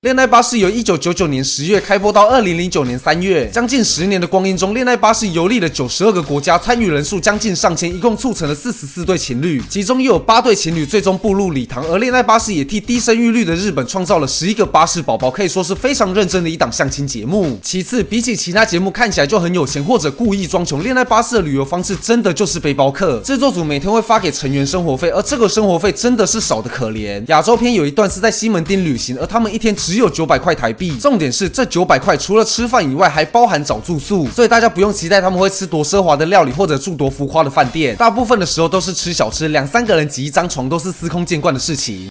恋爱巴士由1999年10月开播到2009年3月，将近10年的光阴中，恋爱巴士游历了92个国家，参与人数将近上千，一共促成了44对情侣，其中又有8对情侣最终步入礼堂。而恋爱巴士也替低生育率的日本创造了11个巴士宝宝，可以说是非常认真的一档相亲节目。其次，比起其他节目看起来就很有钱或者故意装穷，恋爱巴士的旅游方式真的就是背包客，制作组每天会发给成员生活费，而这个生活费真的是少得可怜。亚洲篇有一段是在西门町旅行，而他们一天只有900块台币，重点是这900块除了吃饭以外，还包含找住宿，所以大家不用期待他们会吃多奢华的料理或者住多浮夸的饭店，大部分的时候都是吃小吃，2、3个人挤一张床都是司空见惯的事情。